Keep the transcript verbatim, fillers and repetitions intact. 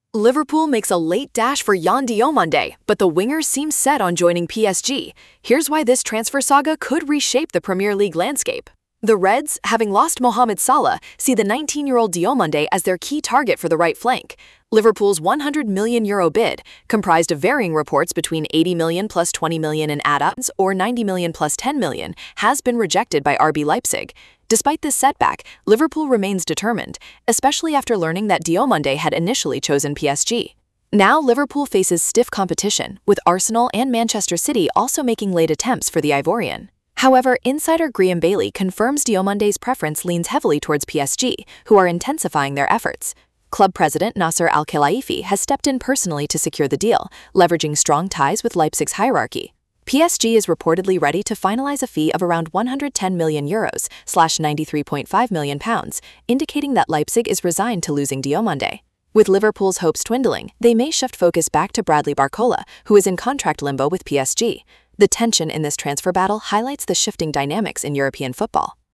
Liverpool makes a late dash for Yan Diomande, but the winger seems set on joining P S G. Here's why this transfer saga could reshape the Premier League landscape. The Reds, having lost Mohamed Salah, see the nineteen-year-old Diomande as their key target for the right flank. Liverpool's one hundred million euro bid, comprised of varying reports between eighty million plus twenty million in add-ons or ninety million plus ten million, has been rejected by R B Leipzig. Despite this setback, Liverpool remains determined, especially after learning that Diomande had initially chosen P S G. Now Liverpool faces stiff competition, with Arsenal and Manchester City also making late attempts for the Ivorian. However, insider Graham Bailey confirms Diomande's preference leans heavily towards P S G, who are intensifying their efforts. Club president Nasser Al-Khelaifi has stepped in personally to secure the deal, leveraging strong ties with Leipzig's hierarchy. P S G is reportedly ready to finalize a fee of around one hundred ten million euros slash ninety-three point five million pounds, indicating that Leipzig is resigned to losing Diomande. With Liverpool's hopes dwindling, they may shift focus back to Bradley Barcola, who is in contract limbo with P S G. The tension in this transfer battle highlights the shifting dynamics in European football.